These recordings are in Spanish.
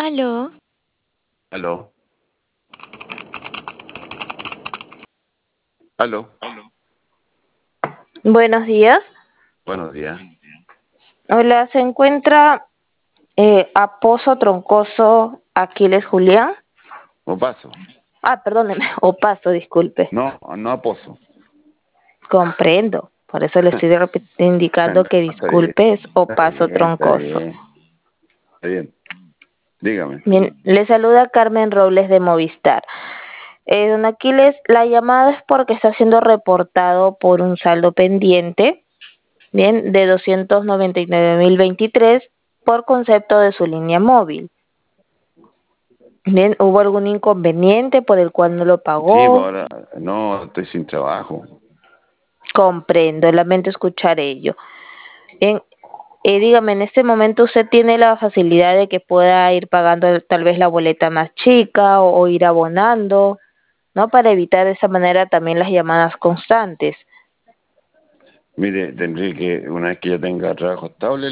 Aló, Aló, aló, Buenos días. buenos días. Hola, ¿se encuentra Aposo Troncoso Aquiles Julián? ¿O paso? Perdóneme, Opaso, disculpe. No, no aposo. Comprendo. Por eso le estoy indicando No, que está bien, disculpe, es está Opaso bien, está Troncoso. bien, está bien. Dígame. Bien, le saluda Carmen Robles de Movistar. Don Aquiles, la llamada es porque está siendo reportado por un saldo pendiente, bien, de 299.023 por concepto de su línea móvil. Bien, ¿hubo algún inconveniente por el cual no lo Sí, pues pagó? ahora no, estoy sin trabajo. Comprendo, lamento escuchar ello. Bien, dígame, en este momento usted tiene la facilidad de que pueda ir pagando tal vez la boleta más chica o ir abonando, ¿no? Para evitar de esa manera también las llamadas constantes. Mire, tendré que, una vez que yo tenga trabajo estable,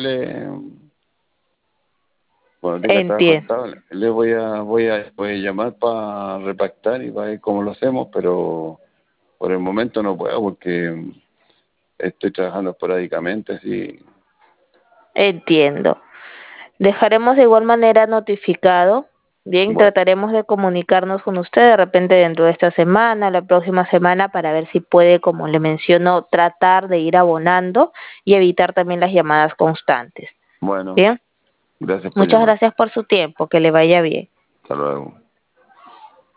cuando tenga trabajo Entiendo, estable, le voy a llamar para repactar y para ver cómo lo hacemos, pero por el momento no puedo porque estoy trabajando esporádicamente, así. entiendo. Dejaremos de igual manera notificado. Bien, Bueno, trataremos de comunicarnos con usted de repente dentro de esta semana, la próxima semana, para ver si puede, como le menciono, tratar de ir abonando y evitar también las llamadas constantes. bueno, Bien, gracias por muchas llamar. gracias por su tiempo, que le vaya bien. Hasta luego.